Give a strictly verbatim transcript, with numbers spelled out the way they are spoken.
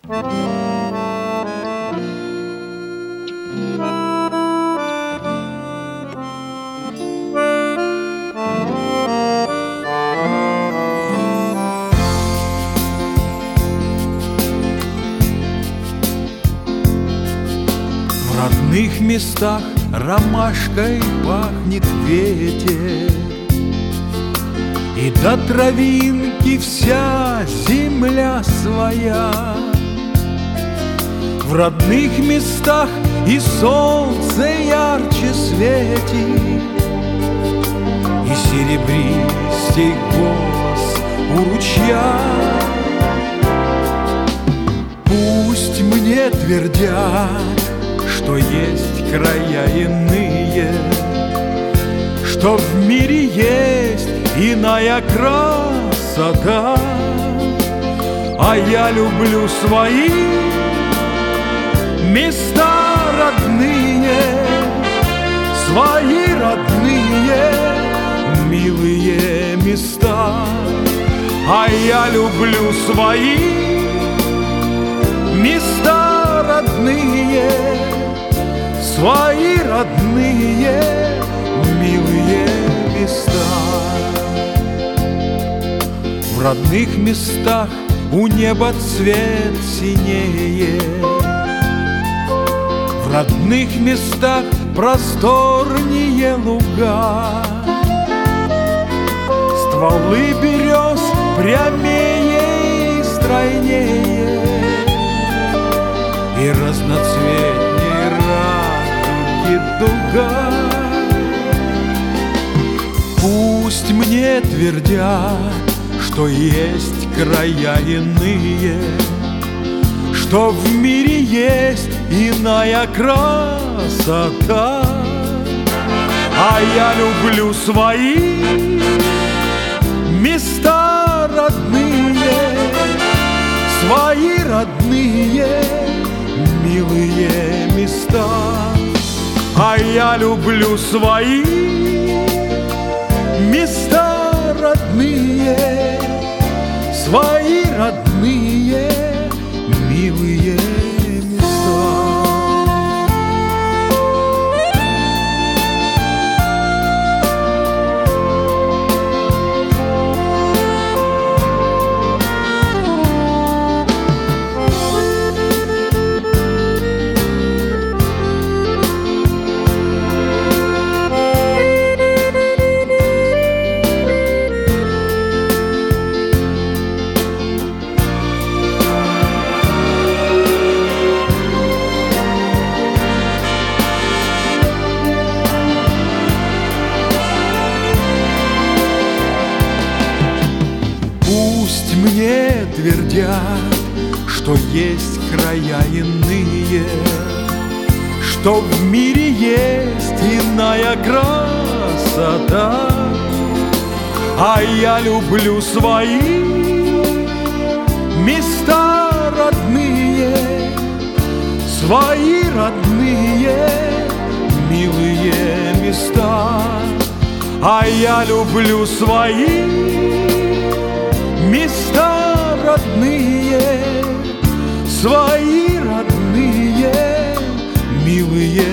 В родных местах ромашкой пахнет ветер, и до травинки вся земля своя. В родных местах и солнце ярче светит, и серебристей голос у ручья. Пусть мне твердят, что есть края иные, что в мире есть иная красота, а я люблю свои места родные, свои родные, милые места, а я люблю свои места родные, свои родные, милые места. В родных местах у неба цвет синее, в родных местах просторнее луга, стволы берез прямее и стройнее, и разноцветнее радуги дуга. Пусть мне твердят, что есть края иные, что в мире есть иная красота, а я люблю свои места родные, свои родные, милые места, а я люблю свои места родные, свои родные, милые места. Пусть мне твердят, что есть края иные, что в мире есть иная красота, а я люблю свои места родные, свои родные, милые места, а я люблю свои места родные, свои родные, милые